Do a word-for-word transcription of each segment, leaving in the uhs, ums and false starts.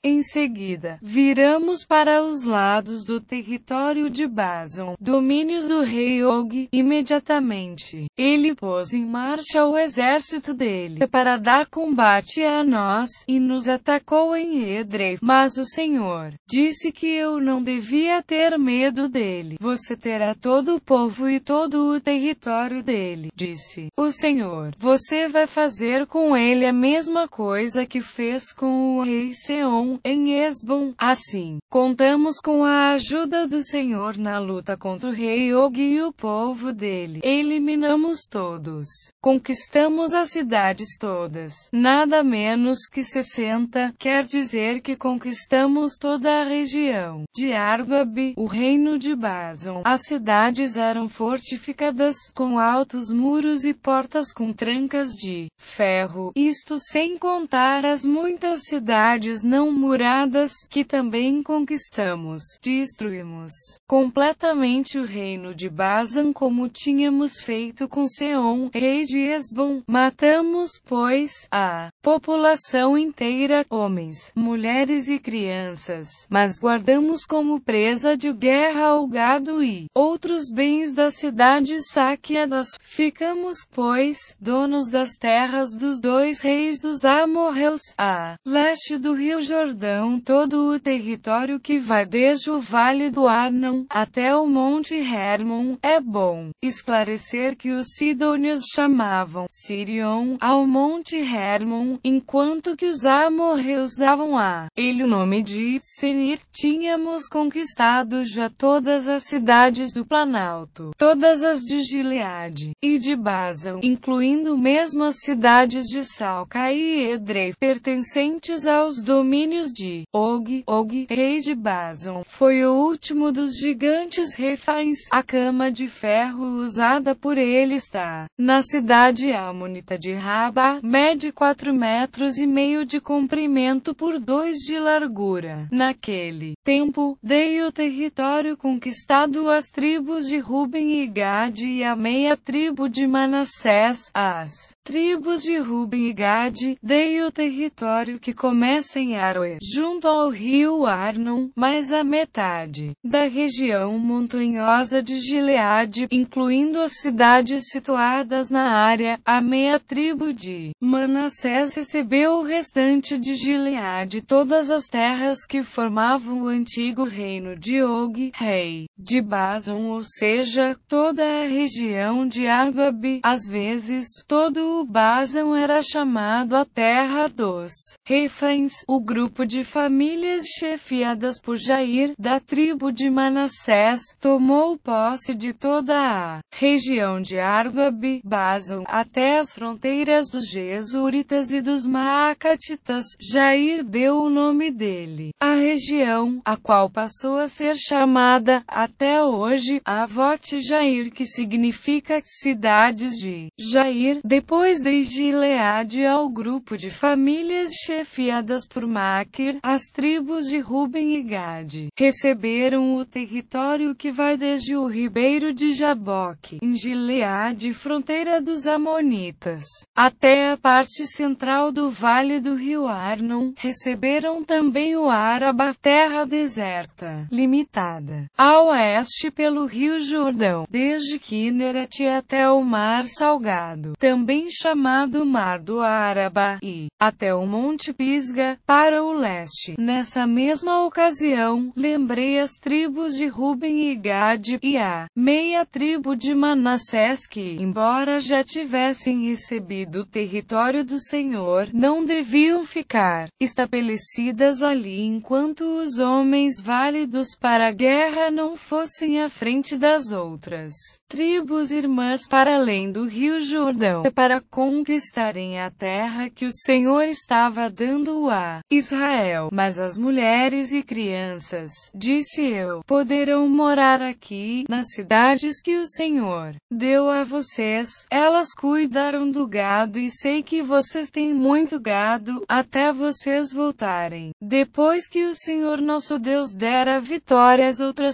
Em seguida, viramos para os lados do território de Bazan, domínios do rei Og. Imediatamente, ele pôs em marcha o exército dele para dar combate a nós, e nos atacou em Edrei. Mas o Senhor disse que eu não devia ter medo dele. Você terá todo o povo e todo o território dele, disse o Senhor. Você vai fazer com ele a mesma coisa que fez com o rei Seom, em Esbom. Assim, contamos com a ajuda do Senhor na luta contra o rei Og e o povo dele. Eliminamos todos. Conquistamos as cidades todas. Nada menos que sessenta, quer dizer que conquistamos toda a região de Argob, o reino de Bazan. As cidades eram fortificadas, com altos muros e portas com trancas de ferro, isto sem contar as muitas cidades não muradas, que também conquistamos. Destruímos completamente o reino de Bazan como tínhamos feito com Seom, rei de Esbom. Matamos, pois, a população inteira, homens, mulheres e crianças, mas guardamos como presa de guerra o gado e outros bens das cidades saqueadas. Ficamos, pois, donos das terras dos dois reis dos amorreus, a leste do rio Jordão, todo o território que vai desde o vale do Arnon até o monte Hermon. É bom esclarecer que os sidônios chamavam Sirion ao monte Hermon, enquanto que os amorreus davam a ele o nome de Senir. Tínhamos conquistado já todas as cidades do Planalto, todas as de Gileade e de Bazan, incluindo mesmo as cidades de Salca e Edrei, pertencentes aos domínios de Og. Og, rei de Bazan, foi o último dos gigantes Refaíns. A cama de ferro usada por ele está na cidade amonita de Raba, mede quatro metros e meio de comprimento por dois de largura. Naquele tempo, dei o território conquistado às tribos de Ruben e Gade e à meia tribo de Manassés. As tribos de Ruben e Gade, dei o território que começa em Aroer, junto ao rio Arnon, mais a metade da região montanhosa de Gileade, incluindo as cidades situadas na área. A meia tribo de Manassés recebeu o restante de Gileade, todas as terras que formavam o antigo reino de Og, rei de Bazan, ou seja, toda a região de Argob. Às vezes, todo o Bazan era chamado a terra dos Refaíns. O grupo de famílias chefiadas por Jair, da tribo de Manassés, tomou posse de toda a região de Argob, Bazan, até as fronteiras dos Gesuritas e dos Maacatitas. Jair deu o nome dele à região, a qual passou a ser chamada, até hoje, Avot Jair, que significa cidades de Jair. Depois de Gileade ao grupo de famílias chefiadas por Maquir, as tribos de Ruben e Gade receberam o território que vai desde o ribeiro de Jaboque, em Gileade, fronteira dos Amonitas, até a parte central do vale do rio Arnon. Receberam também o Araba, terra deserta, limitada ao oeste pelo rio Jordão, desde Kinneret até o mar Salgado, também chamado Mar do Araba, e até o monte Pisga, para o leste. Nessa mesma ocasião, lembrei as tribos de Ruben e Gade, e a meia tribo de Manassés que, embora já tivessem recebido o território do Senhor, não deviam ficar estabelecidas ali enquanto os homens válidos para a guerra não fossem à frente das outras tribos irmãs para além do rio Jordão, para conquistarem a terra que o Senhor estava dando a Israel. Mas as mulheres e crianças, disse eu, poderão morar aqui, nas cidades que o Senhor deu a vocês. Elas cuidaram do gado e sei que vocês têm muito gado, até vocês voltarem. Depois que o Senhor nosso Deus dera vitória às outras tribos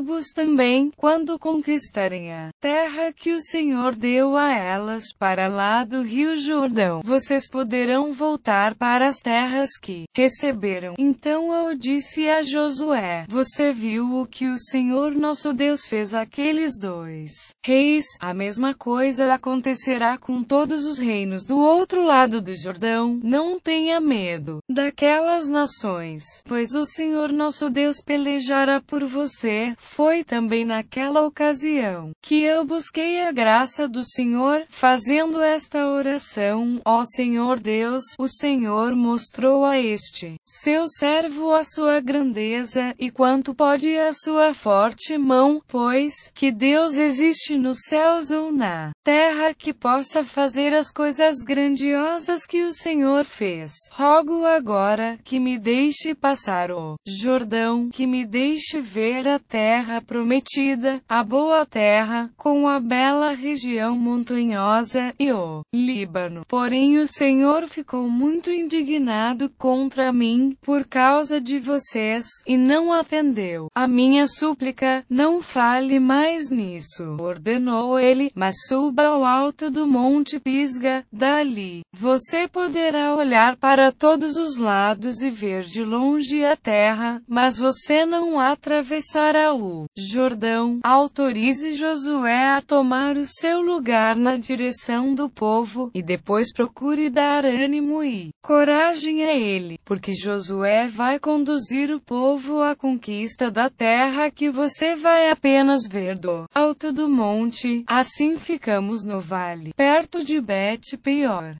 tribos também, quando conquistarem a terra que o Senhor deu a elas, para lá do rio Jordão, vocês poderão voltar para as terras que receberam. Então eu disse a Josué: você viu o que o Senhor nosso Deus fez àqueles dois reis? A mesma coisa acontecerá com todos os reinos do outro lado do Jordão. Não tenha medo daquelas nações, pois o Senhor nosso Deus pelejará por você. Foi também naquela ocasião que eu busquei a graça do Senhor, fazendo esta oração: ó Senhor Deus, o Senhor mostrou a este seu servo a sua grandeza, e quanto pode a sua forte mão, pois que Deus existe nos céus ou na terra que possa fazer as coisas grandiosas que o Senhor fez. Rogo agora que me deixe passar o Jordão, que me deixe ver a terra prometida, a boa terra, com a bela região montanhosa, e o Líbano. Porém o Senhor ficou muito indignado contra mim, por causa de vocês, e não atendeu a minha súplica. Não fale mais nisso, ordenou ele, mas suba ao alto do monte Pisga. Dali você poderá olhar para todos os lados e ver de longe a terra, mas você não atravessará o Jordão. Autorize Josué a tomar o seu lugar na direção do povo, e depois procure dar ânimo e coragem a ele, porque Josué vai conduzir o povo à conquista da terra que você vai apenas ver do alto do monte. Assim ficamos no vale, perto de Bet-peor.